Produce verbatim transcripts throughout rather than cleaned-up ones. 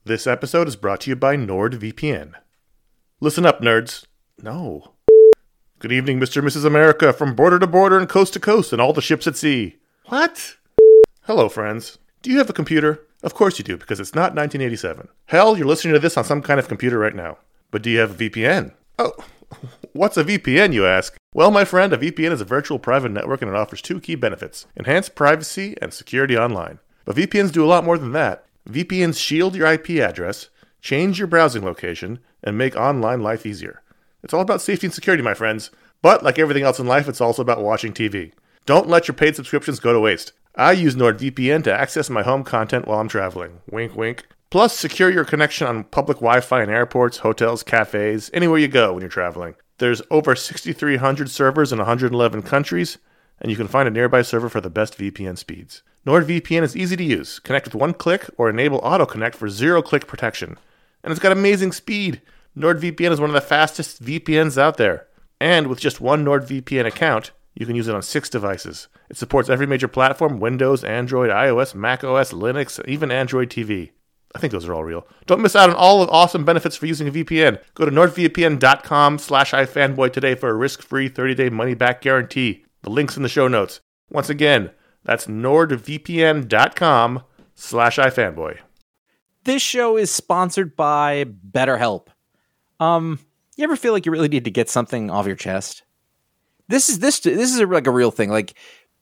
This episode is brought to you by NordVPN. Listen up, nerds. No. Good evening, Mister and Missus America, from border to border and coast to coast and all the ships at sea. What? Hello, friends. Do you have a computer? Of course you do, because it's not nineteen eighty-seven. Hell, you're listening to this on some kind of computer right now. But do you have a V P N? Oh, what's a V P N, you ask? Well, my friend, a V P N is a virtual private network and it offers two key benefits: enhanced privacy and security online. But V P Ns do a lot more than that. V P Ns shield your I P address, change your browsing location, and make online life easier. It's all about safety and security, my friends. But like everything else in life, it's also about watching T V. Don't let your paid subscriptions go to waste. I use NordVPN to access my home content while I'm traveling. Wink, wink. Plus, secure your connection on public Wi-Fi in airports, hotels, cafes, anywhere you go when you're traveling. There's over six thousand three hundred servers in one hundred eleven countries, and you can find a nearby server for the best V P N speeds. NordVPN is easy to use. Connect with one click or enable auto-connect for zero-click protection. And it's got amazing speed. NordVPN is one of the fastest V P Ns out there. And with just one NordVPN account, you can use it on six devices. It supports every major platform: Windows, Android, iOS, macOS, Linux, even Android T V. I think those are all real. Don't miss out on all the awesome benefits for using a V P N. Go to nordvpn.com slash ifanboy today for a risk-free thirty-day money-back guarantee. The link's in the show notes. Once again, that's nordvpn.com slash ifanboy. This show is sponsored by BetterHelp. Um, you ever feel like you really need to get something off your chest? This is this this is a, like a real thing. Like,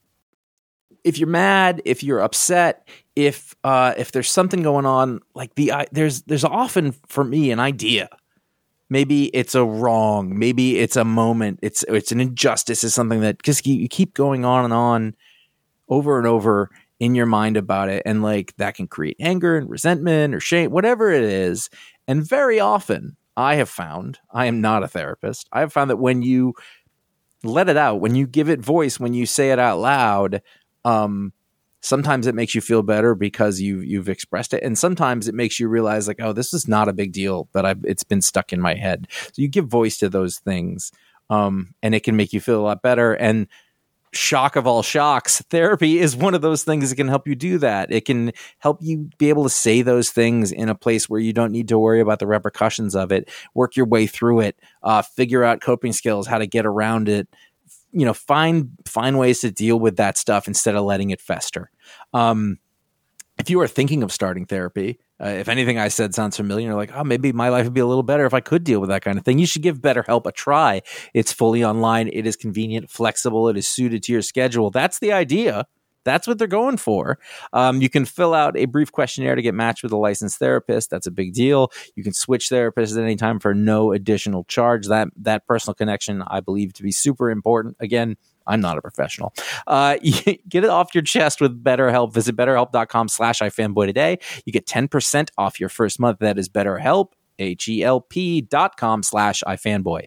if you're mad, if you're upset, if uh, if there's something going on, like the uh, there's there's often for me an idea. Maybe it's a wrong. Maybe it's a moment. It's it's an injustice. It's something that just you keep going on and on, over and over in your mind about it, and like that can create anger and resentment or shame, whatever it is. And very often, I have found, I am not a therapist, I have found that when you let it out, when you give it voice, when you say it out loud, um, sometimes it makes you feel better because you've, you've expressed it. And sometimes it makes you realize like, oh, this is not a big deal, but I've, it's been stuck in my head. So you give voice to those things, um, and it can make you feel a lot better. And shock of all shocks, therapy is one of those things that can help you do that. It can help you be able to say those things in a place where you don't need to worry about the repercussions of it, work your way through it, uh, figure out coping skills, how to get around it, you know, find, find ways to deal with that stuff instead of letting it fester. Um, if you are thinking of starting therapy, uh, if anything I said sounds familiar, you're like, oh, maybe my life would be a little better if I could deal with that kind of thing. You should give BetterHelp a try. It's fully online. It is convenient, flexible. It is suited to your schedule. That's the idea. That's what they're going for. Um, you can fill out a brief questionnaire to get matched with a licensed therapist. That's a big deal. You can switch therapists at any time for no additional charge. That that personal connection, I believe, to be super important. Again, I'm not a professional. Uh, get it off your chest with BetterHelp. Visit betterhelp.com slash ifanboy today. You get ten percent off your first month. That is BetterHelp, H-E-L-P dot com slash ifanboy.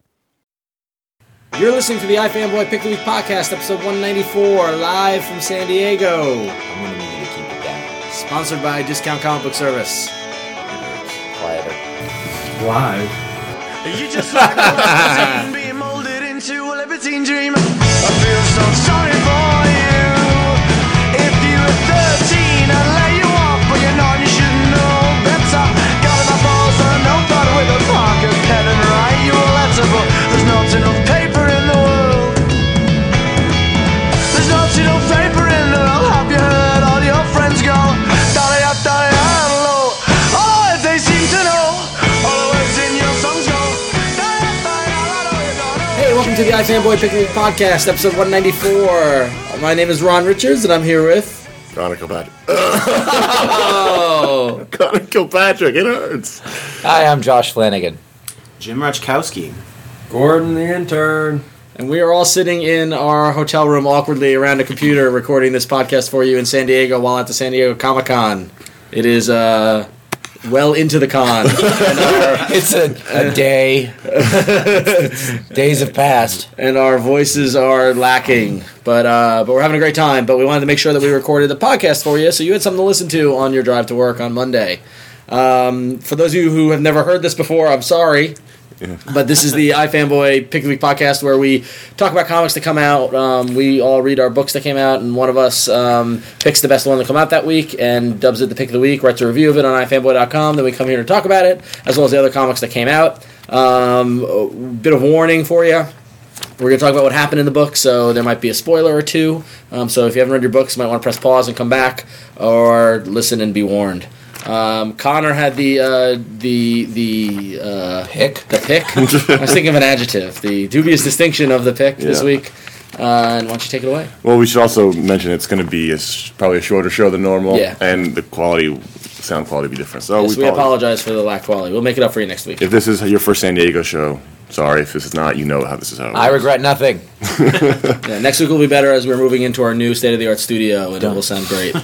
You're listening to the iFanboy Pick of the Week podcast, episode one ninety-four, live from San Diego. I'm going to need you to keep it down. Sponsored by Discount Comic Book Service. Quieter. Live. You just like a being molded into a levitating dream. I feel so sorry for you. If you were thirteen, I'd let you off, but you're not, you should know better. Got in my balls on a notepad with a pocket pen and write you a letter, but there's not enough paper in the world. There's not enough paper in the world. Have you heard all your friends go? Daddy, daddy, hello. Oh, if they seem to know all the words in your songs go. Hey, welcome to the iFanboy Pick of the Week podcast, episode one ninety-four. My name is Ron Richards, and I'm here with... Connor Kilpatrick. Oh! Connor Kilpatrick, it hurts. Hi, I'm Josh Flanagan. Jim Rachkowski. Gordon the intern. And we are all sitting in our hotel room awkwardly around a computer recording this podcast for you in San Diego while at the San Diego Comic-Con. It is uh, well into the con. It's a, a day. Days have passed. And our voices are lacking. But uh, but we're having a great time. But we wanted to make sure that we recorded the podcast for you so you had something to listen to on your drive to work on Monday. Um, for those of you who have never heard this before, I'm sorry. But this is the iFanboy Pick of the Week podcast where we talk about comics that come out. Um, we all read our books that came out, and one of us um, picks the best one that come out that week and dubs it the Pick of the Week, writes a review of it on i fanboy dot com. Then we come here to talk about it, as well as the other comics that came out. Um, a bit of warning for you. We're going to talk about what happened in the book, so there might be a spoiler or two. Um, so if you haven't read your books, you might want to press pause and come back, or listen and be warned. Um, Connor had the uh, the the uh, Pick? The pick. I was thinking of an adjective. The dubious distinction of the pick this Yeah. week. Uh, and why don't you take it away? Well, we should also mention it's going to be a, sh- probably a shorter show than normal, Yeah. and the quality, sound quality, will be different. So Yes, we, we apologize. apologize for the lack of quality. We'll make it up for you next week. If this is your first San Diego show, sorry. If this is not, you know how this is how. It I works. regret nothing. Yeah, next week will be better as we're moving into our new state of the art studio, and it will sound great.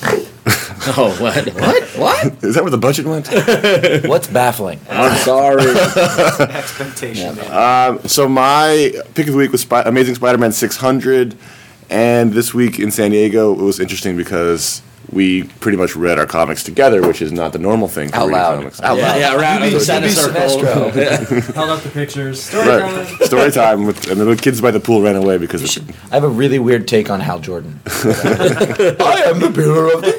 Oh, what? What? What? Is that where the budget went? What's baffling? I'm sorry. Expectation, man. So my pick of the week was Spy- Amazing Spider-Man six hundred, and this week in San Diego it was interesting because we pretty much read our comics together, which is not the normal thing. For Out reading loud. Comics. Out Yeah, loud. yeah, around Maybe- the center maybe circle. Sinestro. Held up the pictures. Story Right. Story time, with, and the little kids by the pool ran away because of, I have a really weird take on Hal Jordan. I am the pillar of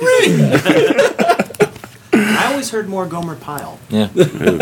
the ring. I always heard more Gomer Pyle. Yeah.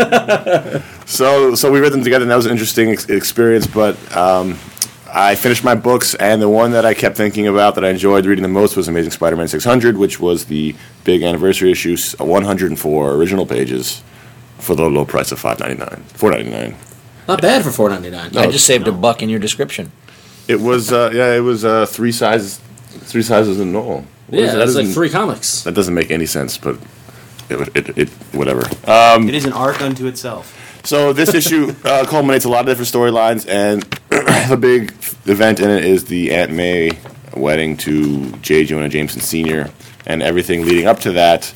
So, so we read them together, and that was an interesting ex- experience. But um, I finished my books, and the one that I kept thinking about that I enjoyed reading the most was Amazing Spider-Man six hundred, which was the big anniversary issue, s- one hundred four original pages for the low price of five ninety-nine, four ninety-nine. Not bad for four ninety-nine. I just saved a buck in your description. It was, uh, yeah, it was uh, three sizes, three sizes in all. What Yeah, is that? that's That like doesn't- three comics. That doesn't make any sense, but it, it, it whatever. Um, It is an arc unto itself. So this issue uh, culminates a lot of different storylines, and the big event in it is the Aunt May wedding to J. Jonah Jameson Senior and everything leading up to that.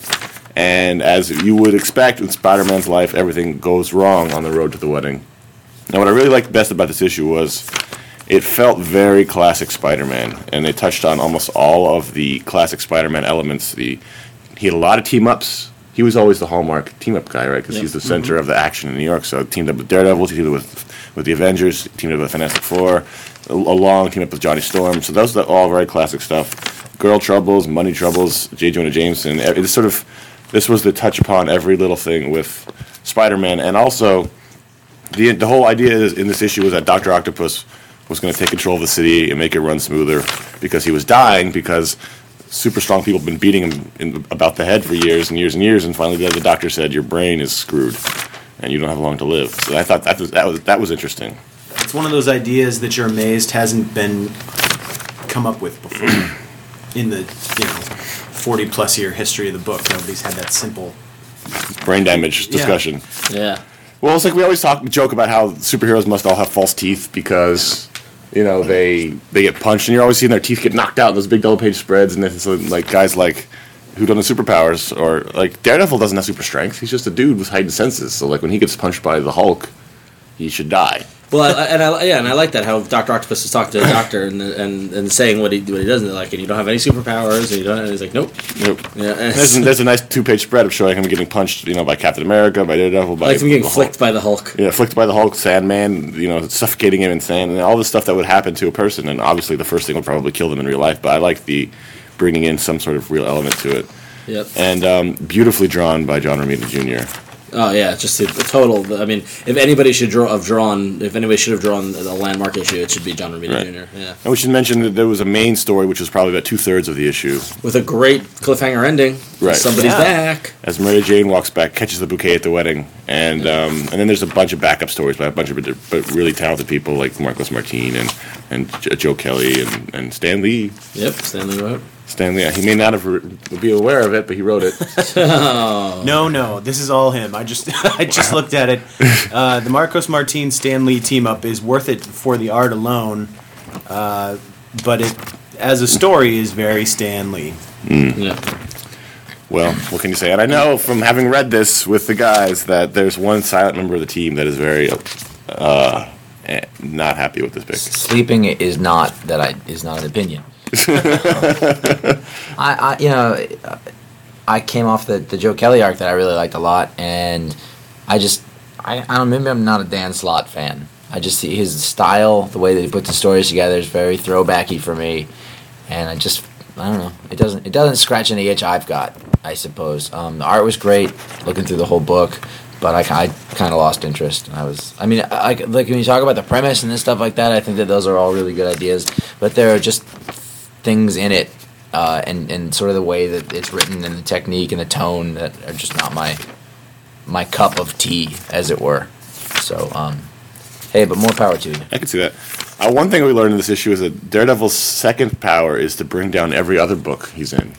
And as you would expect in Spider-Man's life, everything goes wrong on the road to the wedding. Now, what I really liked best about this issue was it felt very classic Spider-Man, and they touched on almost all of the classic Spider-Man elements. The he had a lot of team-ups. He was always the hallmark team-up guy, right? Because Yep. he's the center of the action in New York. So teamed up with Daredevil, teamed up with, with the Avengers, teamed up with Fantastic Four, a, a long team up with Johnny Storm. So those are all very classic stuff. Girl Troubles, Money Troubles, J. Jonah Jameson. It's sort of this was the touch upon every little thing with Spider-Man, and also the the whole idea is, in this issue was that Doctor Octopus was going to take control of the city and make it run smoother because he was dying because super strong people have been beating him in, about the head for years and years and years, and finally the, the doctor said your brain is screwed and you don't have long to live. So I thought that was that was that was interesting. It's one of those ideas that you're amazed hasn't been come up with before in the you know forty plus year history of the book. Nobody's had that simple. Brain damage Yeah. discussion. Yeah. Well, it's like we always talk joke about how superheroes must all have false teeth because you know they they get punched and you're always seeing their teeth get knocked out in those big double page spreads, and it's like guys like who don't have superpowers, or like Daredevil doesn't have super strength. He's just a dude with heightened senses. So like when he gets punched by the Hulk, he should die. Well, I, and I yeah, and I like that how Doctor Octopus is talking to the doctor and and, and saying what he what he doesn't like, and you don't have any superpowers, and you don't. And he's like, nope. Nope. Yeah, and There's, there's a nice two page spread of showing him getting punched, you know, by Captain America, by Daredevil, by I like him getting the flicked Hulk. by the Hulk. Yeah, flicked by the Hulk, Sandman, you know, suffocating him in sand, and all this stuff that would happen to a person. And obviously, the first thing would probably kill them in real life. But I like the bringing in some sort of real element to it, Yep. and um, beautifully drawn by John Romita Junior Oh yeah, just a, a total. I mean, if anybody should draw have drawn, if anybody should have drawn a landmark issue, it should be John Romita Right. Junior Yeah, And we should mention that there was a main story, which was probably about two thirds of the issue, with a great cliffhanger ending. Right. Somebody's Yeah. back. as Mary Jane walks back, catches the bouquet at the wedding, and um, and then there's a bunch of backup stories by a bunch of but really talented people like Marcos Martin and and J- Joe Kelly and, and Stan Lee. Yep, Stanley wrote. Stan Lee, he may not have re- be aware of it, but he wrote it. No, no, this is all him. I just I just looked at it. Uh, the Marcos Martin Stan Lee team up is worth it for the art alone, uh, but it as a story is very Stan Lee. Yeah. Well, what can you say? And I know from having read this with the guys that there's one silent member of the team that is very uh, eh, not happy with this pick. Sleeping is not that I is not an opinion. I, I you know I came off the the Joe Kelly arc that I really liked a lot, and I just I, I don't. Maybe I'm not a Dan Slott fan. I just see his style, the way that he puts the stories together is very throwbacky for me, and I just I don't know. It doesn't it doesn't scratch any itch I've got, I suppose. Um, the art was great, looking through the whole book, but I, I kind of lost interest. I was I mean I, I, like when you talk about the premise and this stuff like that, I think that those are all really good ideas, but there are just things in it, uh, and and sort of the way that it's written and the technique and the tone that are just not my my cup of tea, as it were. So. Um, Hey, but more power to you. I can see that. Uh, one thing we learned in this issue is that Daredevil's second power is to bring down every other book he's in.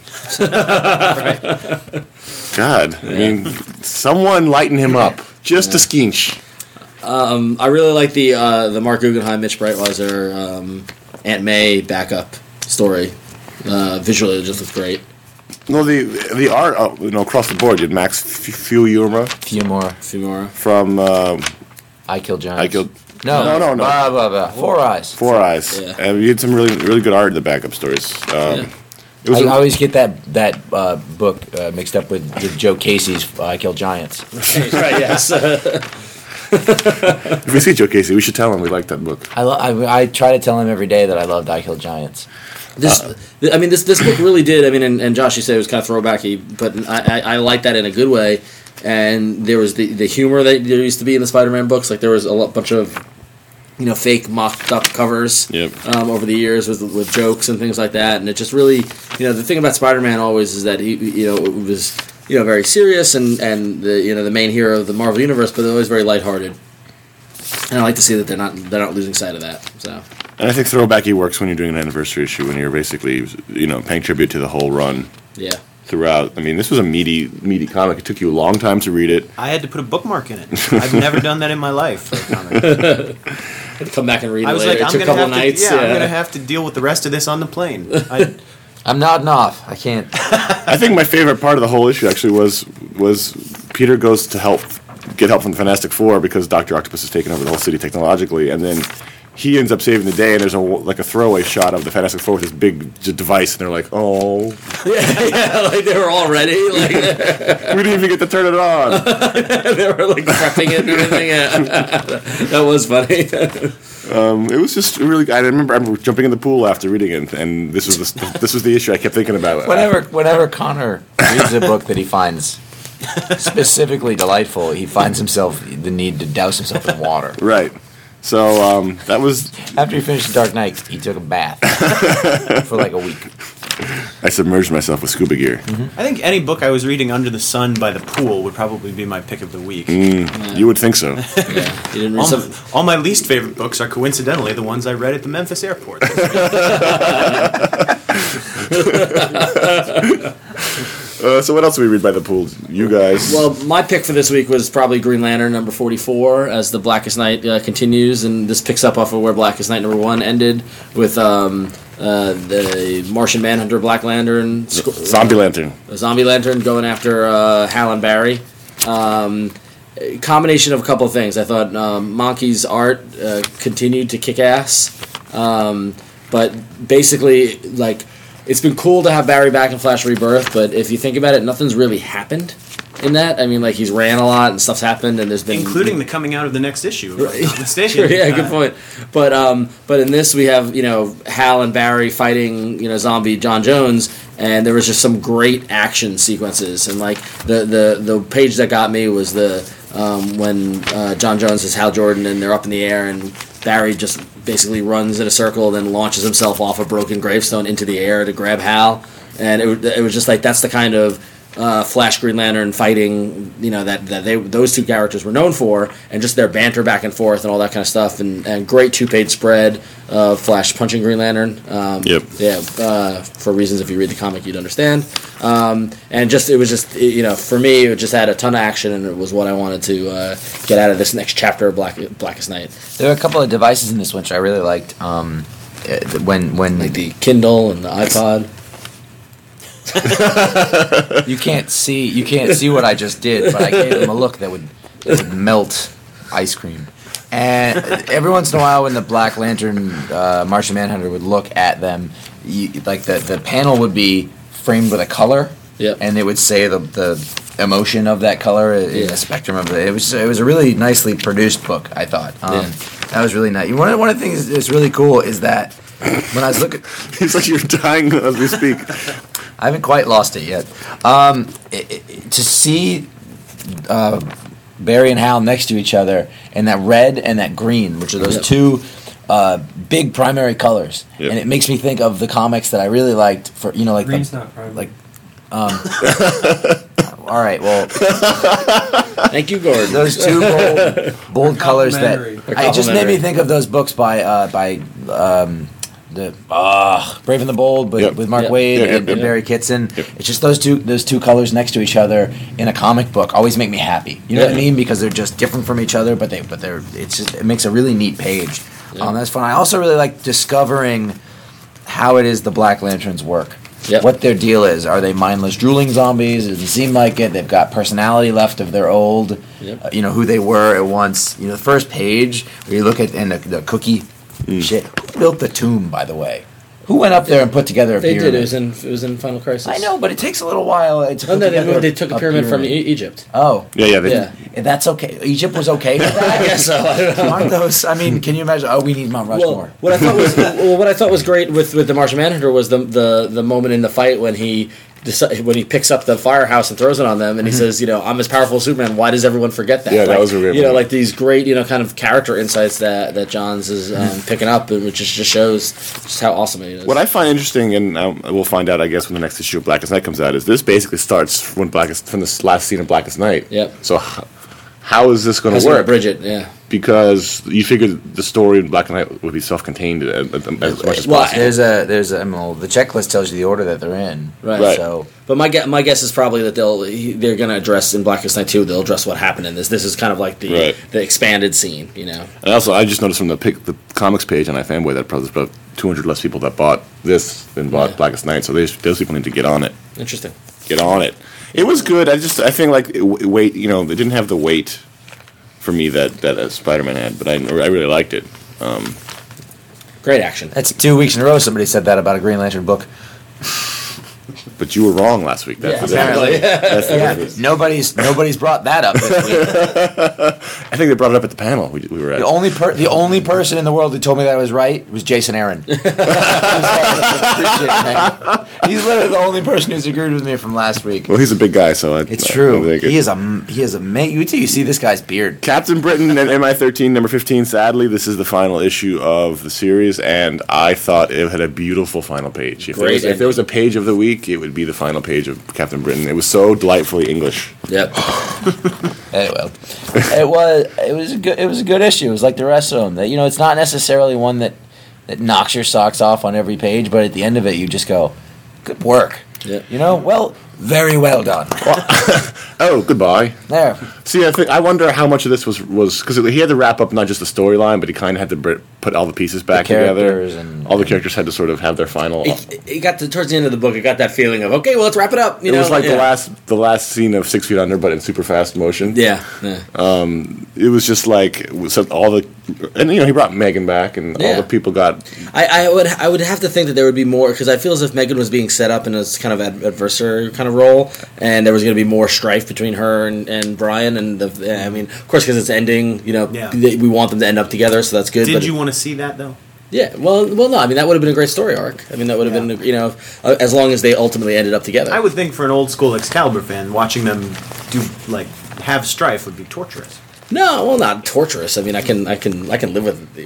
God, I mean, someone lighten him up. Just a skinch. Um, I really like the uh, the Mark Guggenheim, Mitch Breitweiser, um, Aunt May backup story. Uh, visually, it just looks great. No, the the art, uh, you know, across the board. You had Max Fiumura Fiumura. Fumora. from um, I Kill Giants. I Killed... No, No, no, no. Blah, blah, blah. Four Eyes. Four Eyes. Yeah. And you had some really really good art in the backup stories. Um, Yeah. It was I a- always get that that uh, book uh, mixed up with, with Joe Casey's uh, I Kill Giants. Right, yes. if we see Joe Casey, we should tell him we like that book. I, lo- I I try to tell him every day that I loved I Kill Giants. This, I mean, this this book really did. I mean, and, and Josh, you said it was kind of throwbacky, but I, I, I like that in a good way. And there was the, the humor that there used to be in the Spider-Man books. Like there was a lot, bunch of, you know, fake mocked up covers Yep. um, over the years with with jokes and things like that. And it just really, you know, the thing about Spider-Man always is that he, you know, it was, you know, very serious and and the you know the main hero of the Marvel universe, but they're always very lighthearted. And I like to see that they're not they're not losing sight of that. So. And I think throwbacky works when you're doing an anniversary issue, when you're basically, you know, paying tribute to the whole run Yeah. throughout. I mean, this was a meaty, meaty comic. It took you a long time to read it. I had to put a bookmark in it. I've never done that in my life for a comic. Had to come back and read I it was later. like, I'm it took a gonna couple have nights. to, yeah, yeah. I'm gonna have to deal with the rest of this on the plane. I, I'm nodding off. I can't. I think my favorite part of the whole issue actually was was Peter goes to help get help from the Fantastic Four because Doctor Octopus has taken over the whole city technologically, and then he ends up saving the day. And there's a like a throwaway shot of the Fantastic Four with this big j- device, and they're like, "Oh, yeah, yeah, like they were all ready. Like we didn't even get to turn it on." they were like prepping it and everything. Yeah. That was funny. Um, it was just really. I remember, I remember jumping in the pool after reading it, and this was the, this was the issue I kept thinking about. Whenever whenever Connor reads a book that he finds specifically delightful, he finds himself the need to douse himself in water. Right. So um, that was. After he finished The Dark Knight, he took a bath for like a week. I submerged myself with scuba gear. I think any book I was reading under the sun by the pool would probably be my pick of the week. Mm, you would think so. Yeah, you didn't read All, some. all my least favorite books are coincidentally the ones I read at the Memphis airport. Uh, so what else did we read by the pool? You guys. Well, my pick for this week was probably Green Lantern number forty-four as the Blackest Night uh, continues, and this picks up off of where Blackest Night number one ended with um, uh, the Martian Manhunter, Black Lantern, sc- Zombie Lantern. uh, Zombie Lantern going after uh, Hal and Barry. Um, a combination of a couple of things. I thought um, Monkey's art uh, continued to kick ass, um, but basically, like, it's been cool to have Barry back in Flash Rebirth, but if you think about it, nothing's really happened in that. I mean, like, he's ran a lot and stuff's happened, and there's been Including the coming out of the next issue. If I'm not mistaken. Sure, yeah, good Uh, point. But um, but in this we have you know Hal and Barry fighting you know zombie John Jones, and there was just some great action sequences. And like the the, the page that got me was the um, when uh, John Jones is Hal Jordan and they're up in the air and Barry just basically runs in a circle, then launches himself off a broken gravestone into the air to grab Hal, and it it was just like that's the kind of Uh, Flash, Green Lantern fighting, you know, that, that they those two characters were known for, and just their banter back and forth and all that kind of stuff, and, and great two-page spread of Flash punching Green Lantern. Um, Yep. Yeah, uh, for reasons if you read the comic you'd understand. Um, and just it was just it, you know for me it just had a ton of action, and it was what I wanted to uh, get out of this next chapter of Black Blackest Night. There are a couple of devices in this which I really liked. Um, uh, when when Like the Kindle and the iPod. you can't see you can't see what I just did, but I gave him a look that would, that would melt ice cream. And every once in a while, when the Black Lantern uh, Martian Manhunter would look at them, you, like the the panel would be framed with a color, Yep. and it would say the the emotion of that color in Yeah. the spectrum of it. It was it was a really nicely produced book, I thought. Um, Yeah. That was really nice. One of, one of the things that's really cool is that when I was looking, It's like you're dying as we speak. I haven't quite lost it yet. Um, it, it, to see uh, Barry and Hal next to each other, and that red and that green, which are those Yep. two uh, big primary colors, Yep. and it makes me think of the comics that I really liked. For you know, like Green's the, not primary. like. Um, all right, well, Thank you, Gordon. those two bold, bold colors that Complimentary. I, it just made me Complimentary. think of those books by uh, by um, the uh, Brave and the Bold with, Yep. with Mark Yep. Waid Yep, yep, and, and yep. Barry Kitson. Yep. It's just those two those two colors next to each other in a comic book always make me happy. You know what I Yeah. mean? Because they're just different from each other, but they but they're it's just it makes a really neat page. Yeah. Um, that's fun. I also really like discovering how it is the Black Lanterns work. Yep. What their deal is. Are they mindless drooling zombies? It doesn't seem like it. They've got personality left of their old, Yep. uh, you know, who they were at once. You know, the first page where you look at and the, the cookie shit. Who built the tomb, by the way? Who went up there and put together a They pyramid? did. It was in it was in Final Crisis. I know, but it takes a little while. To Oh put no, they, together moved, they took a pyramid, from e- Egypt. Oh, Yeah, yeah. They, Yeah. that's okay. Egypt was okay with that. I guess so. I don't know. Aren't those? I mean, can you imagine? Oh, we need Mount Rushmore. Well, what I thought was well, what I thought was great with, with the Martian Manhunter was the the the moment in the fight when he deci- when he picks up the firehouse and throws it on them, and he says, you know, I'm as powerful as Superman. Why does everyone forget that? Yeah, that Like, was a real you know, point. like these great, you know, kind of character insights that that Johns is um, picking up, and which just, just shows just how awesome it is. What I find interesting, and um, we'll find out, I guess, when the next issue of Blackest Night comes out, is this basically starts when Blackest from this last scene of Blackest Night. Yep. So h- how is this going That's to what work? Bridget, yeah. Because you figured the story in Black and Night would be self-contained as, as much as Well, possible. There's a there's a well, the checklist tells you the order that they're in. Right. Right. So But my guess, my guess is probably that they'll he- they're going to address in Blackest Night two. They'll address what happened in this. This is kind of like the Right. the expanded scene, you know. And also, I just noticed from the pic, the comics page on iFanboy that probably there's about two hundred less people that bought this than bought Yeah. Blackest Night. So they, those people need to get on it. Interesting. Get on it. It was good. I just I think like it, w- weight. You know, they didn't have the weight for me that that uh, Spider-Man had, but I, I really liked it. Um, Great action. that's two weeks in a row somebody said that about a Green Lantern book. but you were wrong last week. That's Yeah, the difference. apparently. That's the Yeah, difference. nobody's nobody's brought that up this week. I think they brought it up at the panel we, we were at. The only per- the only person in the world who told me that I was right was Jason Aaron. He's literally the only person who's agreed with me from last week. Well, he's a big guy, so I, It's I- true. I think He it- is a he is a mate. You you see this guy's beard. Captain Britain and M I thirteen, number fifteen. Sadly, this is the final issue of the series, and I thought it had a beautiful final page. If, there Great was, if there was a page of the week, it would be the final page of Captain Britain. It was so delightfully English. Yep. Anyway, it was it was a good it was a good issue. It was like the rest of them. That you know, it's not necessarily one that that knocks your socks off on every page, but at the end of it, you just go, "Good work." Yep. You know, well, very well done. Oh, goodbye. There. See, I think I wonder how much of this was was because he had to wrap up not just the storyline, but he kind of had to br- put all the pieces back together. characters and- all the characters had to sort of have their final. It, it got to towards the end of the book. It got that feeling of okay, well, let's wrap it up. You it know, was like the yeah. last the last scene of Six Feet Under, but in super fast motion. Yeah. yeah. It was just like so all the, and you know he brought Megan back, and all Yeah. the people got. I, I would I would have to think that there would be more because I feel as if Megan was being set up in a kind of ad- adversary kind of role, and there was going to be more strife between her and, and Brian. And the, I mean, of course, because it's ending, you know, Yeah. they, we want them to end up together, so that's good. Did but you want to see that though? Yeah. Well, well, no. I mean, that would have been a great story arc. I mean, that would have Yeah. been you know, uh, as long as they ultimately ended up together. I would think for an old school Excalibur fan, watching them do like have strife would be torturous. No, well, not torturous. I mean, I can, I can, I can live with. with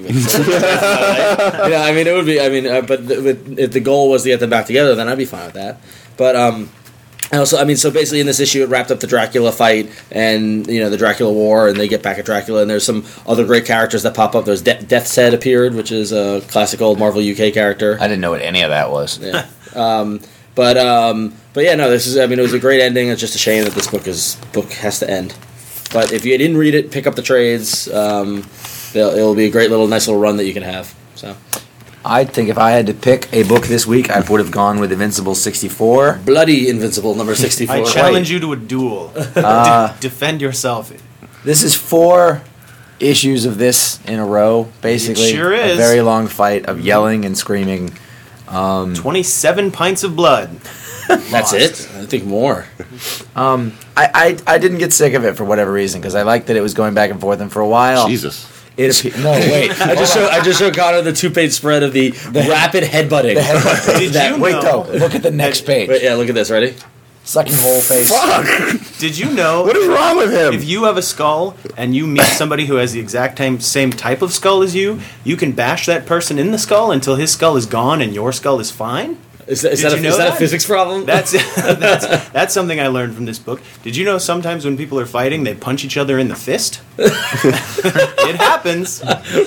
you know, I mean, it would be. I mean, uh, but the, with, if the goal was to get them back together, then I'd be fine with that. But um, and also, I mean, so basically, in this issue, it wrapped up the Dracula fight and you know the Dracula War, and they get back at Dracula, and there's some other great characters that pop up. There's De- Death's Head appeared, which is a classic old Marvel U K character. I didn't know what any of that was. Yeah. Um, but um, but yeah, no, this is. I mean, it was a great ending. It's just a shame that this book is book has to end. But if you didn't read it, pick up the trades. Um, they'll- it'll be a great little, nice little run that you can have. So, I think if I had to pick a book this week, I would have gone with Invincible sixty-four. Bloody Invincible number sixty-four. I challenge you to a duel. Uh, De- defend yourself. This is four issues of this in a row, basically. sure A is. very long fight of yelling and screaming. Um, Twenty-seven pints of blood. That's it. I think more. I, I I didn't get sick of it for whatever reason because I liked that it was going back and forth, and for a while, Jesus. it appe- no wait, I just showed I just showed Connor the two page spread of the, rapid headbutting. the headbutt page. Did That, you wait know- though, look at the next page. Wait, yeah, look at this. Ready? Sucking whole face. Did you know? What is wrong with him? If you have a skull and you meet somebody who has the exact time, same type of skull as you, you can bash that person in the skull until his skull is gone and your skull is fine. Is that, is Did that, a, you know is that a that? physics problem? That's, that's that's something I learned from this book. Did you know sometimes when people are fighting, they punch each other in the fist? It happens.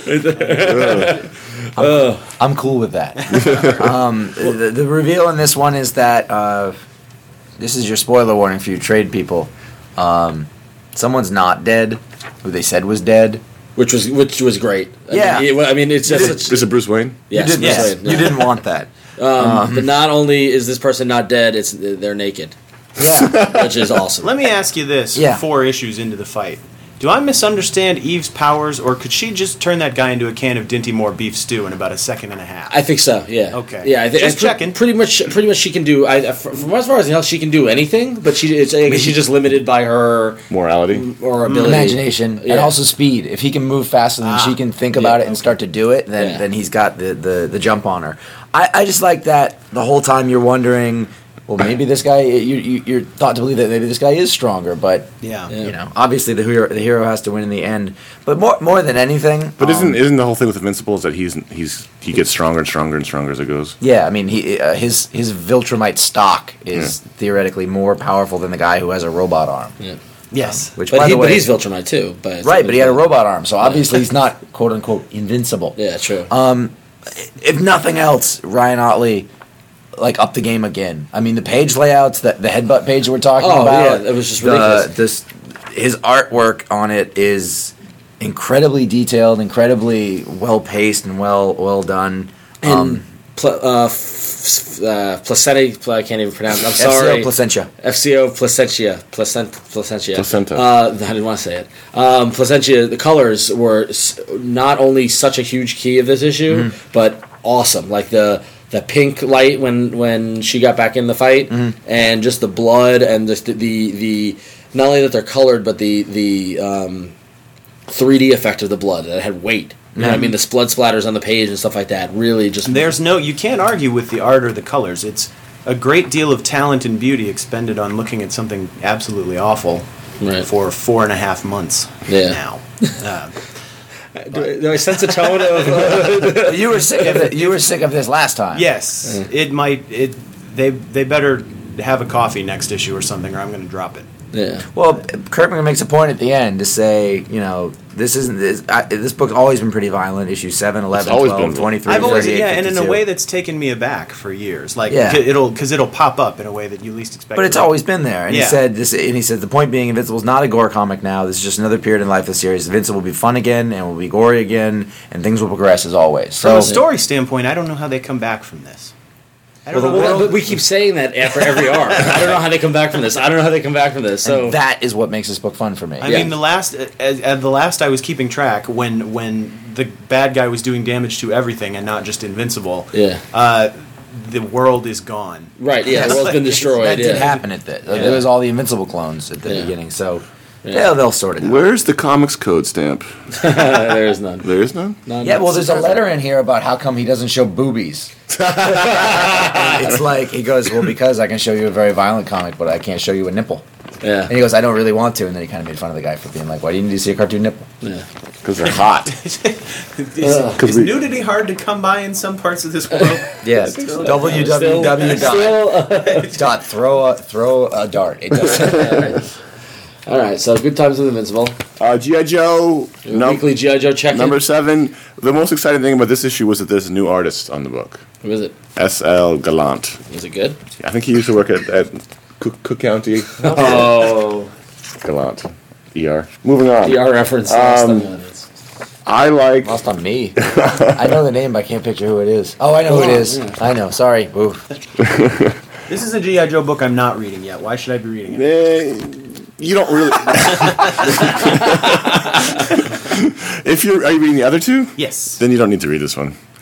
I'm cool with that. um, the, the reveal in this one is that uh, this is your spoiler warning for you trade people. Um, someone's not dead, who they said was dead. which was which was great. I Yeah. mean, it- I mean, it's just such, Is it Bruce Wayne? yes, you, didn't, Bruce yes, Wayne, you yeah. didn't want that. Um, but not only is this person not dead, it's they're naked, Yeah. which is awesome. Let me ask you this: Yeah. four issues into the fight, do I misunderstand Eve's powers, or could she just turn that guy into a can of Dinty Moore beef stew in about a second and a half? I think so. Yeah. Okay. Yeah. I think Just I pre- checking. Pretty much. Pretty much, she can do. I from from as far as I know, she can do anything. But she, it's, I guess she's just limited by her Morality. or ability, Imagination Yeah. and also speed. If he can move faster than Ah, she can think yeah, about it and okay. start to do it, then Yeah. then he's got the, the, the jump on her. I, I just like that the whole time you're wondering, well, maybe this guy you, you you're thought to believe that maybe this guy is stronger, but yeah. Yeah. you know, obviously the hero the hero has to win in the end. But more more than anything, But um, isn't isn't the whole thing with Invincible is that he's he's he gets stronger and stronger and stronger as it goes? yeah, I mean, he uh, his his Viltrumite stock is theoretically more powerful than the guy who has a robot arm. Yeah. Yes. Which, But, by he, the way, but he's Viltrumite too. But right, but he had a robot arm, so obviously he's not quote unquote invincible. Yeah, true. Um, if nothing else, Ryan Otley like up the game again. I mean, the page layouts, the the headbutt page we're talking Oh, about. yeah, it was just the- ridiculous. This his artwork on it is incredibly detailed, incredibly well paced, and well well done. and Um, pl- uh, f- f- uh, Placetti, pl- I can't even pronounce. I'm F C O sorry. Placentia. F C O Placentia. Placent, Placentia. Placenta. Uh, I didn't want to say it. Um, Placentia, the colors were s- not only such a huge key of this issue, Mm-hmm. but awesome. Like the the pink light when, when she got back in the fight, Mm-hmm. and just the blood and just the, the, the not only that they're colored, but the, the um, three D effect of the blood. That had weight. You know what I mean? The blood splatters on the page and stuff like that. Really just... There's no, you can't argue with the art or the colors. It's a great deal of talent and beauty expended on looking at something absolutely awful Right. for four and a half months Yeah. now. Uh, Do, do I sense a tone of... You were sick of it. You were sick of this last time. yes, it might. It they they better have a coffee next issue or something, or I'm going to drop it. yeah. Well, Kirkman makes a point at the end to say, you know, this isn't this. I, this book's always been pretty violent. Issue seven, eleven, always twelve, been. twenty-three, I've always, thirty-eight, yeah, and in a fifty-two. way that's taken me aback for years. Like, Yeah. c- it'll because it'll pop up in a way that you least expect. But it's Like, always been there. And Yeah. he said this. And he said the point being, Invincible's not a gore comic now. This is just another period in life of the series. Invincible will be fun again, and will be gory again, and things will progress as always. From So a story standpoint, I don't know how they come back from this. I don't Well, know. well, but we keep saying that after every arc. I don't know how they come back from this. I don't know how they come back from this. So and that is what makes this book fun for me. I Yeah. mean, the last at, at the last I was keeping track when when the bad guy was doing damage to everything and not just invincible. Yeah. Uh, the world is gone. right, yeah, the world's been destroyed. that yeah. did happen at the. Yeah. There was all the Invincible clones at the Yeah. beginning. So Yeah. yeah, they'll sort it out. Where's the comics code stamp? there is none. There is none. none. Yeah, well, there's a letter in here about how come he doesn't show boobies. It's like he goes, well, because I can show you a very violent comic, but I can't show you a nipple. Yeah. And he goes, I don't really want to. And then he kind of made fun of the guy for being like, why do you need to see a cartoon nipple? yeah. Because they're hot. Is, Ugh. is we- nudity hard to come by in some parts of this world? Yes. Still- W W W Still, uh, dot throw a throw a dart. It does. all right, so good times with Invincible. Uh, G I Joe num- Weekly G I Joe check-in. number seven. The most exciting thing about this issue was that there's a new artist on the book. Who is it? S L Gallant. Is it good? I think he used to work at, at Cook, Cook County. Oh, Gallant. E R. Moving on. P R reference. Um, I like. Lost on me. I know the name, but I can't picture who it is. Oh, I know who it is. I know. Sorry. Ooh. This is a G I Joe book I'm not reading yet. Why should I be reading it? Eh, you don't really. If you're, are you reading the other two? Yes. Then you don't need to read this one.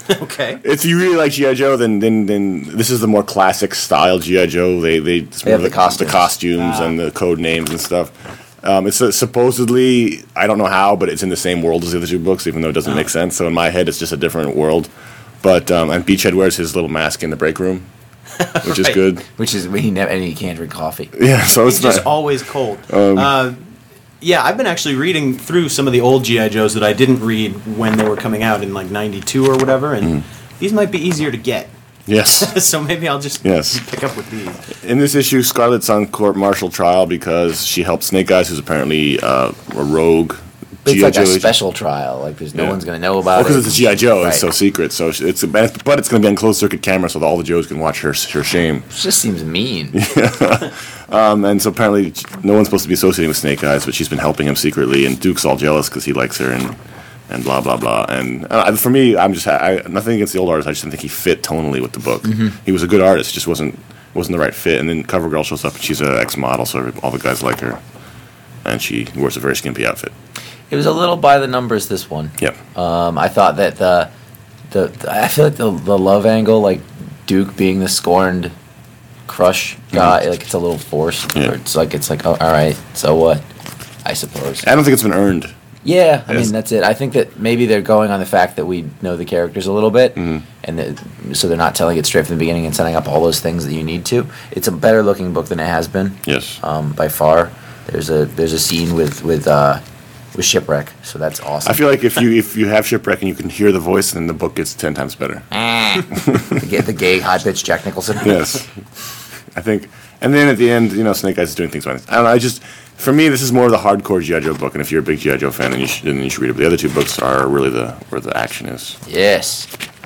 Okay. If you really like G I. Joe, then then then this is the more classic style G I. Joe. They they, it's They more have of the costumes. the costumes Ah. and the code names and stuff. Um, it's uh, supposedly, I don't know how, but it's in the same world as the other two books, even though it doesn't make sense. So in my head, it's just a different world. But um, and Beachhead wears his little mask in the break room, which is Right. good. Which is he never and he can't drink coffee. Yeah, so it's It's just not. always cold. Um, uh, yeah, I've been actually reading through some of the old G I. Joes that I didn't read when they were coming out in like ninety-two or whatever, and Mm-hmm. these might be easier to get. Yes. So maybe I'll just Yes. pick up with these. In this issue, Scarlett's on court-martial trial because she helped Snake Eyes, who's apparently uh, a rogue It's G I. like Joe a agent. special trial. Like there's no Yeah. one's gonna know about Because it. it's a G I. Joe, Right. it's so secret. So it's but it's going to be on closed circuit camera, so that all the Joes can watch her her shame. It just seems mean. Um, and so apparently, no one's supposed to be associating with Snake Eyes, but she's been helping him secretly. And Duke's all jealous because he likes her, and and blah blah blah. And uh, for me, I'm just I, nothing against the old artist. I just didn't think he fit tonally with the book. He was a good artist, just wasn't wasn't the right fit. And then CoverGirl shows up, and she's an ex-model, so every, all the guys like her, and she wears a very skimpy outfit. It was a little by the numbers. This one. Yep. Um, I thought that the, the the I feel like the the love angle, like Duke being the scorned crush guy, like it's a little forced. Yeah. Or it's like it's like oh, all right, so what? I suppose. I don't think it's been earned. Yeah, I Yes. mean that's it. I think that maybe they're going on the fact that we know the characters a little bit, Mm-hmm. and that, so they're not telling it straight from the beginning and setting up all those things that you need to. It's a better looking book than it has been. Yes. Um, by far. There's a there's a scene with with uh, with Shipwreck, so that's awesome. I feel like if you if you have Shipwreck and you can hear the voice, then the book gets ten times better. to get the gay high pitched Jack Nicholson. Yes. I think, and then at the end, you know, Snake Eyes is doing things by I don't know. I just, for me, this is more of the hardcore G I. Joe book, and if you're a big G I. Joe fan, then you should, then you should read it. But the other two books are really the where the action is. Yes.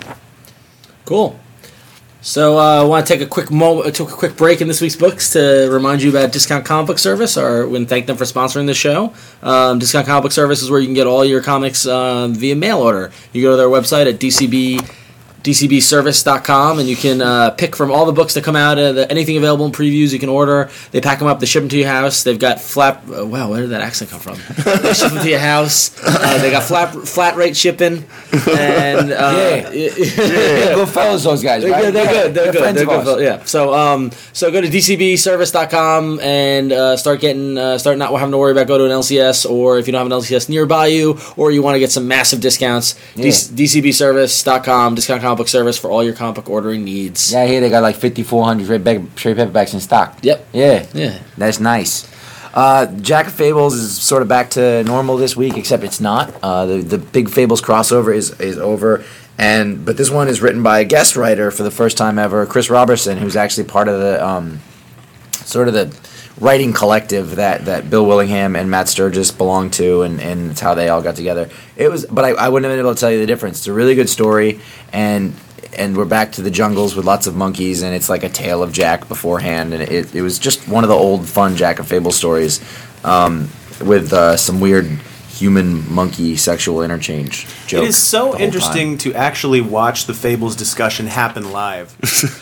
Cool. So uh, I want to take a quick moment, took a quick break in this week's books to remind you about Discount Comic Book Service, or and thank them for sponsoring the show. Um, Discount Comic Book Service is where you can get all your comics uh, via mail order. You go to their website at D C B. D C B service dot com, and you can uh, pick from all the books that come out. Uh, the, anything available in previews, you can order. They pack them up, they ship them to your house. They've got flat. Uh, wow, where did that accent come from? They ship them to your house. Uh, they got flat flat rate shipping, and uh, They're good fellas, those guys, right? yeah, they're good. They're, good. friends They're of good. ours. Yeah. So, um, so go to D C B service dot com and uh, start getting, uh, start not having to worry about go to an L C S, or if you don't have an L C S nearby you, or you want to get some massive discounts. Yeah. D C B service dot com, Discount Comic Book Service for all your comic book ordering needs. Yeah, here they got like fifty-four hundred trade, bag, trade paperbacks in stock. Yep. Yeah. Yeah. That's nice. Uh, Jack of Fables is sort of back to normal this week, except it's not. Uh, the the big Fables crossover is is over, and but this one is written by a guest writer for the first time ever, Chris Robertson, who's actually part of the um, sort of the writing collective that, that Bill Willingham and Matt Sturgis belong to, and, and it's how they all got together. It was, but I, I wouldn't have been able to tell you the difference. It's a really good story, and and we're back to the jungles with lots of monkeys, and it's like a tale of Jack beforehand, and it, it was just one of the old fun Jack of Fable stories um, with uh, some weird human monkey sexual interchange joke. It is so the whole interesting time. to actually watch the Fables discussion happen live.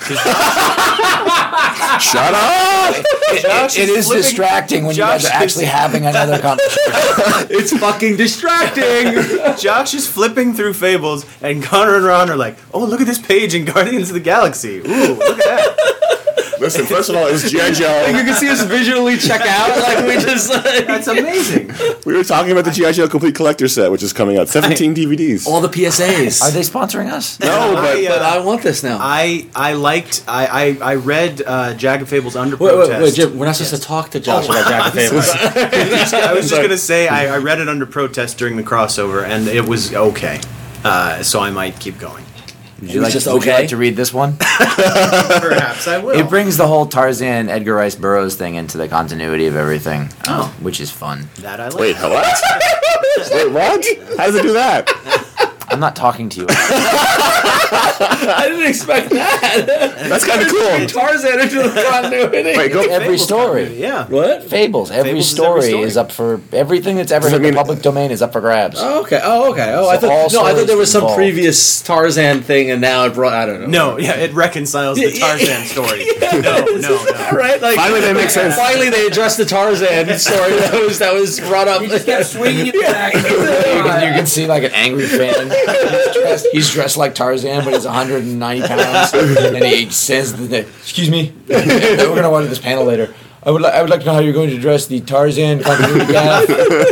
Shut up! It, it, it is flipping- distracting when Josh you guys are actually is- having another conversation. It's fucking distracting. Josh is flipping through Fables, and Connor and Ron are like, "Oh, look at this page in Guardians of the Galaxy. Ooh, look at that." Listen, first of all, it was G I. Joe. You can see us visually check out, like we just like, That's amazing. We were talking about the G I. Joe Complete Collector Set, which is coming out. seventeen D V Ds. all the P S As. Are they sponsoring us? No, but I, uh, But I want this now. I I liked I I, I read uh, Jack of Fables under wait, protest. wait, wait, Jim, we're not supposed to talk to Josh about Jack of Fables. I was just gonna say I, I read it under protest during the crossover, and it was okay. Uh, so I might keep going. Would you, was like, just would you okay? like to read this one? Perhaps I will. It brings the whole Tarzan Edgar Rice Burroughs thing into the continuity of everything, um, which is fun. that I like. wait, what? Wait, what? How does it do that? I'm not talking to you. I didn't expect that. That's kind of cool. Tarzan into the continuity. Wait, go. Every Fables story. continuity, Yeah. What? Fables. Every Fables is story every is, story. up for everything that's ever Does hit that mean- the public domain is up for grabs. Oh, okay. Oh, okay. Oh, I So all thought no. I thought there was some stories previous Tarzan thing, and now it brought. I don't know. No, yeah, it reconciles the Tarzan story. No, no, no. Right? Like Finally, that makes sense. Finally, they addressed the Tarzan story that was that was brought up. swinging it back. You can, you can see like an angry fan. He's dressed, he's dressed like Tarzan, but he's one hundred ninety pounds, and he says, that, "Excuse me, we're going to watch this panel later. I would, li- I would like to know how you're going to address the Tarzan continuity gap."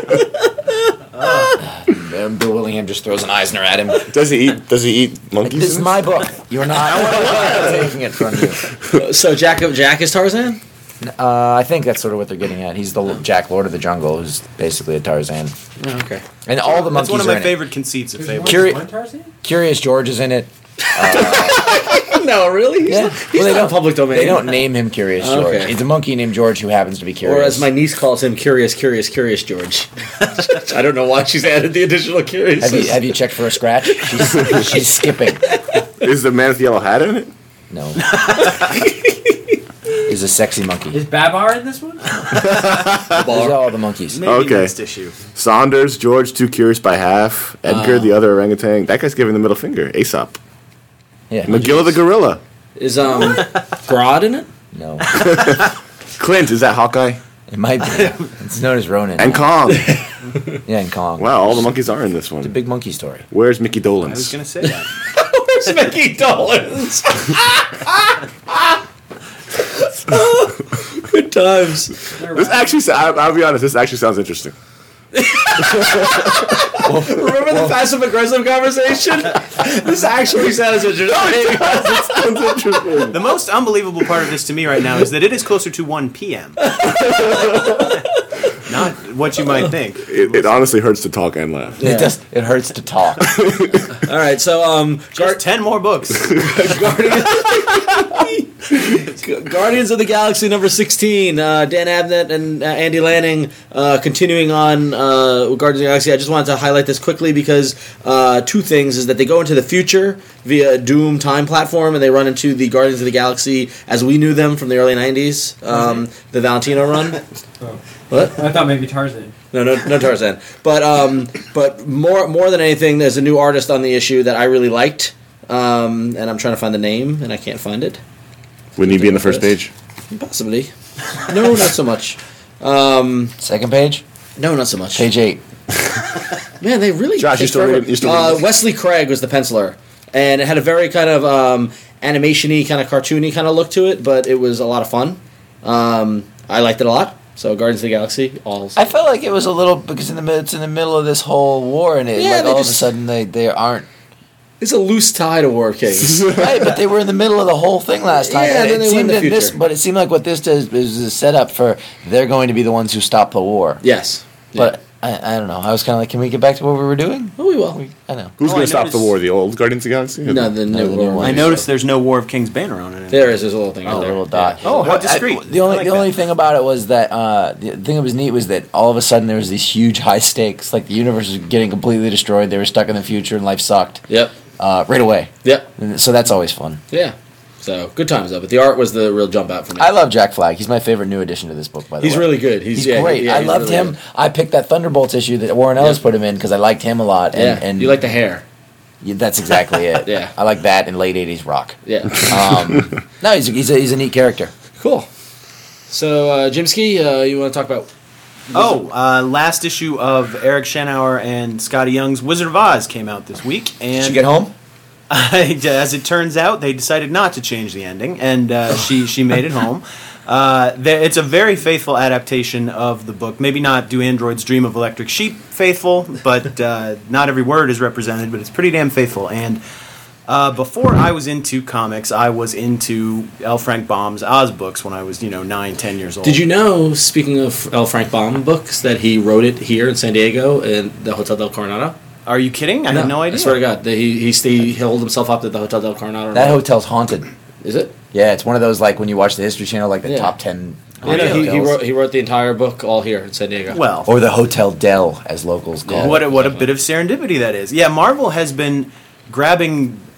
And Bill Willingham just throws an Eisner at him. Does he eat? Does he eat monkeys? This is my book. You're not taking it from you. So Jack Jack is Tarzan. Uh, I think that's sort of what they're getting at. He's the Jack Lord of the Jungle, who's basically a Tarzan, Oh, okay. and all the That's monkeys one of are my in favorite conceits of Fables. Curi- One Tarzan? it. Curious George is in it. No, really? He's Yeah. not, he's Well, they not don't- public domain. They don't name him Curious George. Okay. He's a monkey named George who happens to be curious. Or as my niece calls him, Curious, Curious, Curious George. I don't know why she's added the additional curious. have you have you checked for a scratch? She's, she's skipping. Is the man with the yellow hat in it? No. He's a sexy monkey. Is Babar in this one? These are all the monkeys. Maybe Okay. next issue. Saunders, George, too curious by half. Edgar, the other orangutan. That guy's giving the middle finger. Aesop. Yeah. McGilla the gorilla. Is um Grodd in it? No. Clint, is that Hawkeye? It might be. It's known as Ronin. And Kong. yeah, and Kong. Wow, all the monkeys are in this It's a one. big monkey story. Where's Mickey I was Dolenz? going to say that. Where's Mickey Dolenz? Good times. This actually, sa- I- I'll be honest, this actually sounds interesting. Remember the passive aggressive conversation? This actually sounds interesting. Sounds interesting. The most unbelievable part of this to me right now is that it is closer to one p.m. Not what you might think. It, it honestly hurts to talk and laugh. It does. It hurts to talk. All right, so um, Just ten more books. Guardians, Guardians of the Galaxy number sixteen. Uh, Dan Abnett and uh, Andy Lanning uh, continuing on uh, Guardians of the Galaxy. I just wanted to highlight this quickly because uh, two things is that they go into the future via a Doom time platform, and they run into the Guardians of the Galaxy as we knew them from the early nineties, um, the Valentino run. What? I thought maybe Tarzan. No, no, no Tarzan. But um, but more more than anything, there's a new artist on the issue that I really liked, um, and I'm trying to find the name, and I can't find it. Wouldn't he be in the first page? Possibly. No, not so much. Um, Second page. no, not so much. Page eight. Man, they really. Josh, you take still forever. reading- you still uh, reading? Wesley Craig was the penciler, and it had a very kind of um, animation-y, kind of cartoony kind of look to it, but it was a lot of fun. Um, I liked it a lot. So Guardians of the Galaxy, all. I felt like it was a little because in the mid- it's in the middle of this whole war, and it Yeah, like they all just- of a sudden they, they aren't It's a loose tie to War Kings. right, but they were in the middle of the whole thing last time. Yeah, and then it they went seemed in the that this, future. but it seemed like what this does is a setup for they're going to be the ones who stop the war. Yes. But I, I don't know. I was kind of like, can we get back to what we were doing? Oh, we will. We, I know. Who's Oh, going I to stop the noticed- war? The old Guardians of the Galaxy? Or No, the No, new the new War. one. I noticed there's no War of King's banner on it. There is. There's a little thing. Oh, out the there. little dot. Oh, how Well, I- discreet. the only I like the that. only thing about it was that uh, the thing that was neat was that all of a sudden there was these huge high stakes. Like the universe was getting completely destroyed. They were stuck in the future, and life sucked Yep. uh, right away. Yep. And so that's always fun. Yeah. So good times though. But the art was the real jump out for me. I love Jack Flag. He's my favorite new addition to this book. By the He's way, really good. He's, He's yeah, great. yeah, I he's loved really him. good. I picked that Thunderbolts issue that Warren Ellis Yeah. put him in because I liked him a lot. And, Yeah. and you like the hair. yeah, that's exactly it. Yeah. I like that in late eighties rock. Yeah. Um, no, he's a, he's, a, he's a neat character. Cool. So uh, Jimsky, uh, you want to talk about? Oh, uh, last issue of Eric Schenauer and Scotty Young's Wizard of Oz came out this week, Did and you get home? as it turns out, they decided not to change the ending, and uh, she she made it home. Uh, there, it's a very faithful adaptation of the book. Maybe not Do Androids Dream of Electric Sheep faithful, but uh, not every word is represented, but it's pretty damn faithful. And uh, before I was into comics, I was into L. Frank Baum's Oz books when I was, you know, nine, ten years old. Did you know? Speaking of L. Frank Baum books, that he wrote it here in San Diego in the Hotel del Coronado. Are you kidding? I had no idea. I swear to God, that he he, st- he held himself up at the Hotel del Coronado. That hotel's haunted. Is it? Yeah, it's one of those like when you watch the History Channel, like the Yeah. top ten. Yeah, haunted no, he, he hotels. wrote he wrote the entire book all here in San Diego. Well, or the Hotel Del, as locals call Yeah. it. what a, what a bit of serendipity that is. Yeah, Marvel has been grabbing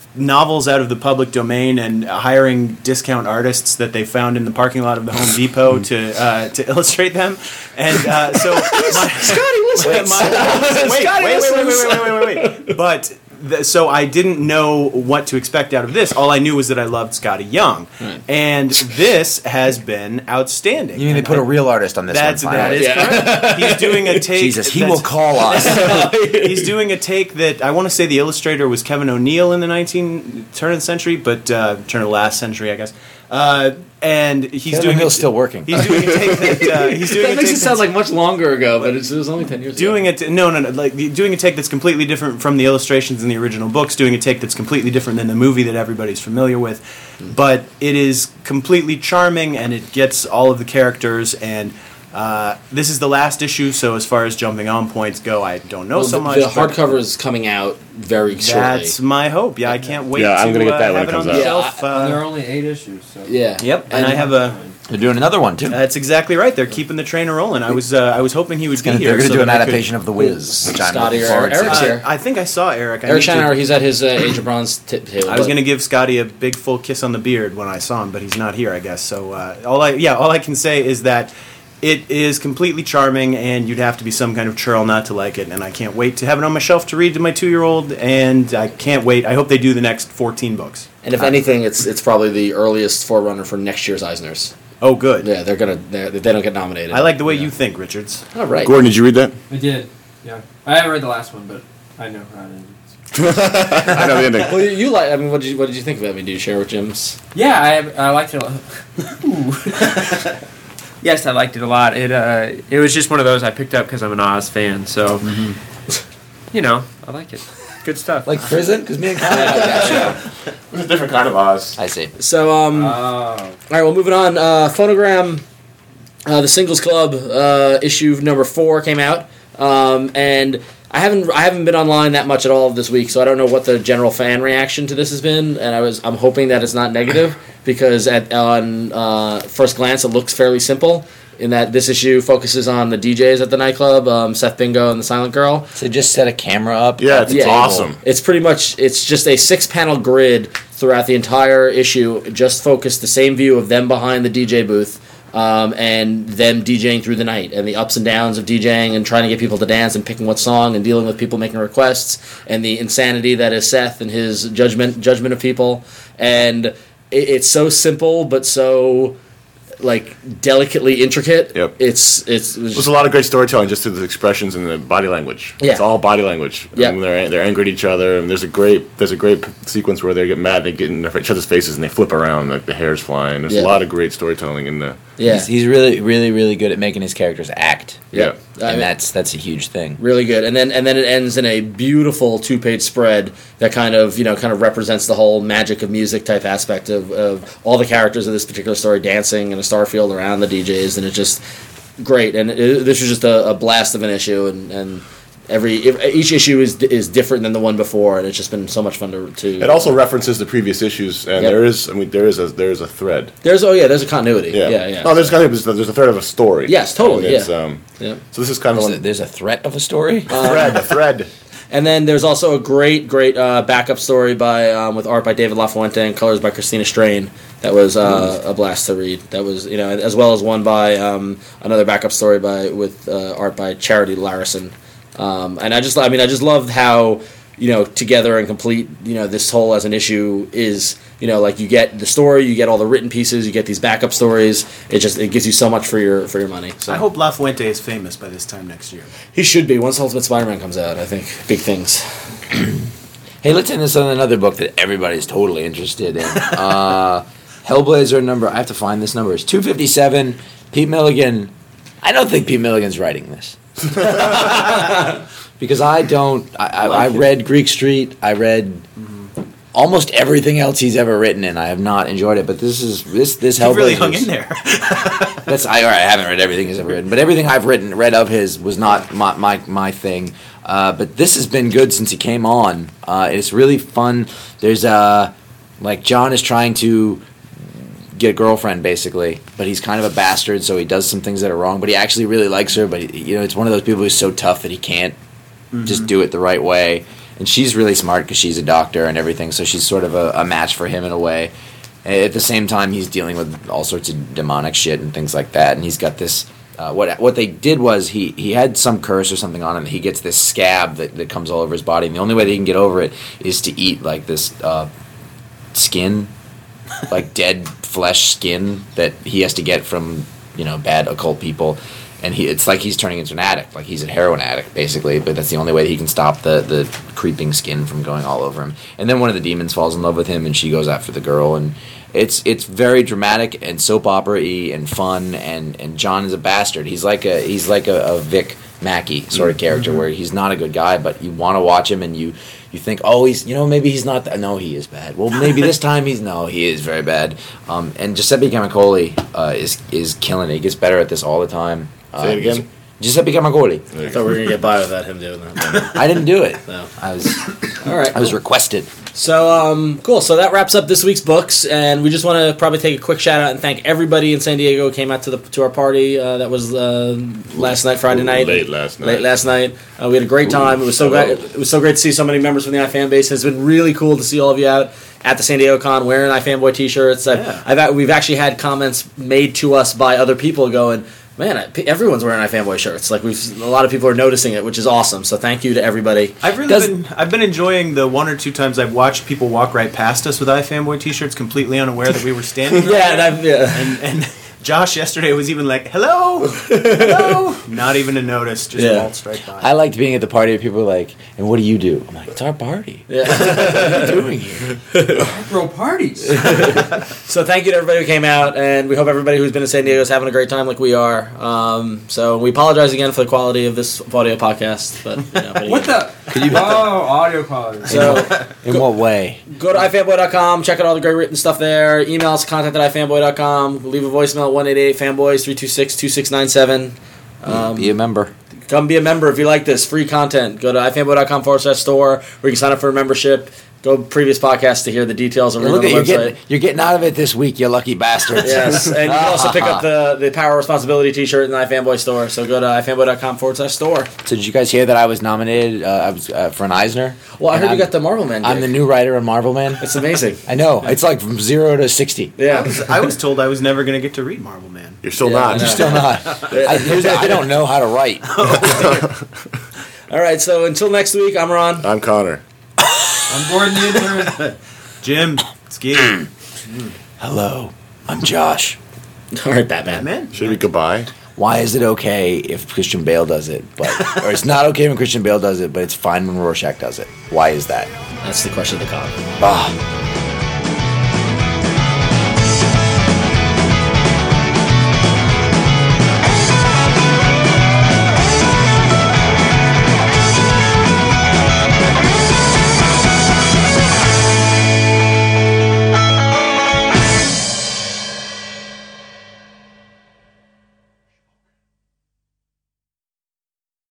novels out of the public domain and hiring discount artists that they found in the parking lot of the Home Depot to uh, to illustrate them. And uh, so, my, Scotty, listen. Wait, my, wait, Scotty wait, wait, wait, listens. wait, wait, wait, wait, wait. But. th- so I didn't know what to expect out of this. All I knew was that I loved Scotty Young, Right. and this has been outstanding. You mean they And put I- a real artist on this That's one? that finally? is correct. He's doing a take. Jesus, he that's- will call us. He's doing a take that I want to say the illustrator was Kevin O'Neill in the nineteen turn of the century, but uh, turn of the last century, I guess. Uh, and he's Kevin doing O'Neill's a, still working. He's doing a take that uh, he's doing That a makes take it sound that's- like much longer ago, but it's, it was only ten years doing ago. it no no no like doing a take that's completely different from the illustrations in the original books, doing a take that's completely different than the movie that everybody's familiar with, but it is completely charming and it gets all of the characters. And uh, this is the last issue, so as far as jumping on points go, I don't know Well, so the, much. the but hardcover is coming out very shortly. that's my hope. Yeah, I can't wait. Yeah, I'm to, gonna get uh, that when have it comes on out. the Yeah, shelf. And there are Uh, only eight issues. So. yeah. yep, and, And- I have a. They're doing another one too. That's exactly right. They're keeping the train rolling. I was uh, I was hoping he would be Gonna- here. they're going to so do an that I could- adaptation of The Wiz, which I'm Scotty looking or forward to. Eric's Uh, here. I think I saw Eric. I Eric need to- Shanower, he's at his uh, Age of Bronze tip table. I was but- going to give Scotty a big full kiss on the beard when I saw him, but he's not here, I guess. So uh, all I yeah, all I can say is that it is completely charming, and you'd have to be some kind of churl not to like it. And I can't wait to have it on my shelf to read to my two-year-old. And I can't wait. I hope they do the next fourteen books. And if anything, it's it's probably the earliest forerunner for next year's Eisners. Oh, good. Yeah, they're gonna they're, they don't get nominated. I like the way you think, Richards. All right. Gordon, did you read that? I did. Yeah. I haven't read the last one, but I know how it ends. I know the ending. Well, you, you like. I mean, what did you what did you think of it? I mean, do you share with Jim's? Yeah, I I liked it a lot. Ooh. Yes, I liked it a lot. It uh, it was just one of those I picked up because I'm an Oz fan. So, you know, I like it. Good stuff. Like Prison? Because me and Kyle like that show. It's a different kind of Oz. I see. So, um, Oh. all right. Well, moving on. Uh, Phonogram, uh, the Singles Club uh, issue number four came out, um, and I haven't I haven't been online that much at all this week, so I don't know what the general fan reaction to this has been. And I was I'm hoping that it's not negative because at on uh, first glance it looks fairly simple. In that this issue focuses on the D Js at the nightclub, um, Seth Bingo and the Silent Girl. So just set a camera up. Yeah, it's Yeah. awesome. It's pretty much it's just a six panel grid throughout the entire issue, just focused the same view of them behind the D J booth, um, and them DJing through the night and the ups and downs of DJing and trying to get people to dance and picking what song and dealing with people making requests and the insanity that is Seth and his judgment judgment of people. And it, it's so simple but so like delicately intricate. Yep. It's it's it was There's a lot of great storytelling just through the expressions and the body language. Yeah. It's all body language. Yeah. And they're they're angry at each other, and there's a great there's a great p- sequence where they get mad, they get in their- each other's faces, and they flip around like the hair's flying. There's Yeah. a lot of great storytelling in the. yeah. He's, he's really, really, really good at making his characters act. Yeah. I And mean- that's that's a huge thing. Really good, and then and then it ends in a beautiful two page spread that kind of you know kind of represents the whole magic of music type aspect of, of all the characters of this particular story dancing in a starfield around the D Js, and it's just great. And it, this was just a, a blast of an issue, and, and every if, each issue is is different than the one before, and it's just been so much fun to. to It also references the previous issues, and Yep. there is I mean there is a there is a thread. there's oh yeah there's a continuity Yeah, yeah yeah No, there's kind of there's a thread of a story. Yes, totally, And it's, yeah. Um, yeah. so this is kind of There's a, one there's a threat of a story. thread, a thread. And then there's also a great, great uh, backup story by um, with art by David LaFuente and colors by Christina Strain. That was uh, a blast to read. That was you know as well as one by um, another backup story by with uh, art by Charity Larison. Um, and I just I mean I just loved how you know together and complete you know this whole as an issue is you know like you get the story, you get all the written pieces, you get these backup stories. It just it gives you so much for your for your money. So I hope La Fuente is famous by this time next year. he should be once Ultimate Spider-Man comes out. I think big things. Hey, let's end this on another book that everybody's totally interested in. Uh, Hellblazer number, I have to find this number, it's two fifty-seven. Pete Milligan, I don't think Pete Milligan's writing this. Because I don't, I, I, I read Greek Street, I read almost everything else he's ever written, and I have not enjoyed it. But this is, this, this He Hellblazer. really hung in there. That's I, all right, I haven't read everything he's ever written, but everything I've written read of his was not my my, my thing. Uh, but this has been good since he came on. Uh, it's really fun. There's uh like John is trying to get a girlfriend basically, but he's kind of a bastard, so he does some things that are wrong. But he actually really likes her. But he, you know, it's one of those people who's so tough that he can't just do it the right way. and she's really smart because she's a doctor and everything. So she's sort of a, a match for him in a way. At the same time, he's dealing with all sorts of demonic shit and things like that. And he's got this. Uh, what what they did was he, he had some curse or something on him. He gets this scab that, that comes all over his body, and the only way that he can get over it is to eat like this uh, skin, like dead flesh skin that he has to get from you know bad occult people. And he it's like he's turning into an addict, like he's a heroin addict basically. But that's the only way that he can stop the the creeping skin from going all over him. And then one of the demons falls in love with him, and she goes after the girl and. It's it's very dramatic and soap opera-y and fun, and, and John is a bastard. He's like a he's like a, a Vic Mackey sort of character where he's not a good guy, but you want to watch him and you, you think, oh, he's you know maybe he's not that. No, he is bad. Well, maybe this time he's no, he is very bad. Um, and Giuseppe Camicoli uh, is is killing it. He gets better at this all the time. Uh, Say it again. Giuseppe Camicoli. I thought we were gonna get by without him doing that. I didn't do it. No. I was All right. I was requested. So, um, cool. So that wraps up this week's books, and we just want to probably take a quick shout out and thank everybody in San Diego who came out to the to our party. Uh, that was uh, last night, Friday night, Late last night. Late last night. Uh, we had a great time. It was so great. It was so great to see so many members from the iFan base. It's been really cool to see all of you out at the San Diego Con wearing iFanboy t-shirts. I've, Yeah. I've we've actually had comments made to us by other people going, man, I- everyone's wearing iFanboy shirts. Like we've a lot of people are noticing it, which is awesome. So thank you to everybody. I've really Does- been I've been enjoying the one or two times I've watched people walk right past us with iFanboy t-shirts, completely unaware that we were standing there. Yeah, and I've, yeah. and, and Josh yesterday was even like, "Hello, hello," not even to notice, just Yeah. waltzed right by. I liked being at the party where people were like, and what do you do? I'm like, it's our party. Yeah. What are you doing here? Throw parties. So thank you to everybody who came out, and we hope everybody who's been in San Diego is having a great time like we are. Um, so we apologize again for the quality of this audio podcast, but you know, but What the? Oh, audio quality. So In what way? go to ifanboy dot com, check out all the great written stuff there. Email us contact at ifanboy dot com. Leave a voicemail at one eight eight fanboys three two six two six nine seven. Um, Be a member. Come be a member if you like this free content. Go to ifanboy dot com forward slash store where you can sign up for a membership. Go to previous podcasts to hear the details and read Look on at the you're website. getting, you're getting out of it this week, you lucky bastards. Yes, and you can also pick up the, the Power Responsibility t-shirt in the iFanboy store. So go to ifanboy dot com forward slash store. So did you guys hear that I was nominated? Uh, I was uh, for an Eisner. Well, I And heard I'm, you got the Marvel Man. I'm gig. the new writer on Marvel Man. It's amazing. I know. It's like from zero to sixty. Yeah. I was told I was never going to get to read Marvel Man. You're still Yeah, I not. know. You're still not. I, here's the- I don't know how to write. All right. So until next week, I'm Ron. I'm Connor. I'm Gordon the intern. Jim, Ski, Hello, I'm Josh. All right, Batman. man. Should we goodbye? Why is it okay if Christian Bale does it, but or it's not okay when Christian Bale does it, but it's fine when Rorschach does it? Why is that? That's the question of the con. Ah.